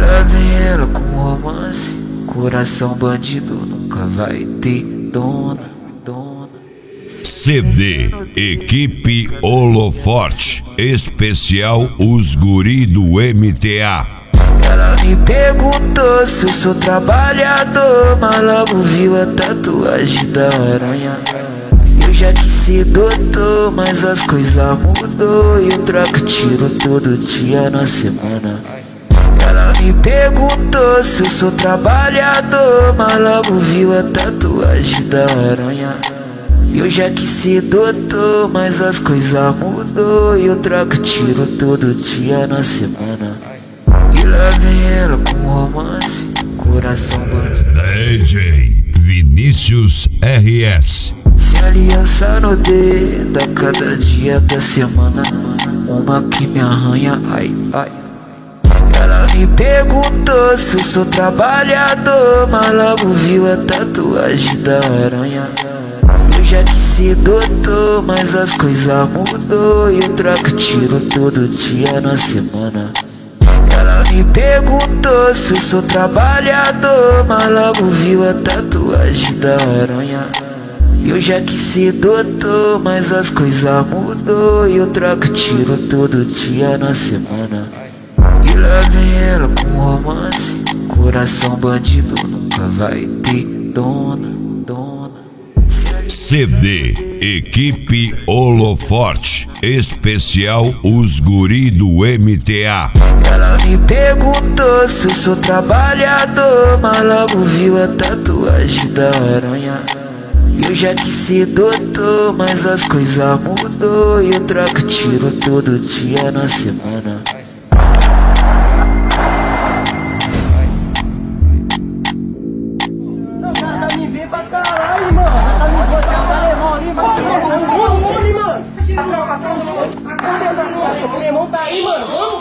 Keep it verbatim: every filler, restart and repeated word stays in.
lá vem ela com romance. Coração bandido nunca vai ter dona, dona. C D Equipe Holoforte Especial Os Guri do M T A. Ela me perguntou se eu sou trabalhador, mas logo viu a tatuagem da aranha. Eu já quis ser doutor, mas as coisas mudou. Eu troco tiro todo dia na semana. Ela me perguntou se eu sou trabalhador, mas logo viu a tatuagem da aranha. Eu já quis ser doutor, mas as coisas mudou. Eu troco tiro todo dia na semana. E lá vem ela com romance, coração bandido. D J Vinícius R S. Se aliança no dedo a cada dia da semana, uma que me arranha, ai, ai. Ela me perguntou se eu sou trabalhador, mas logo viu a tatuagem da aranha. Eu já quis ser doutor, mas as coisas mudou. Eu troco tiro todo dia na semana. Ela me perguntou se eu sou trabalhador, mas logo viu a tatuagem da aranha. Eu já quis ser doutor, mas as coisas mudou. Eu troco tiro todo dia na semana. E lá vem ela com romance. Coração bandido nunca vai ter dona, dona. C D Equipe Holoforte Especial Os Guri do M T A. Ela me perguntou se eu sou trabalhador, mas logo viu a tatuagem da aranha. Eu já quis ser doutor, mas as coisas mudou. Eu troco tiro todo dia na semana. Não, o cara tá me vendo pra caralho, mano. O cara tá me vendo, os alemão ali, mano. Vamos, vamos, mano. A cabeça, mano. O alemão tá aí, mano. Vamos.